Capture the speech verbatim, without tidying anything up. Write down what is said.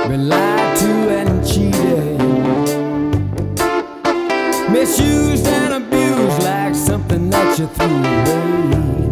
been lied to and cheated, misused and abused like something that you threw away.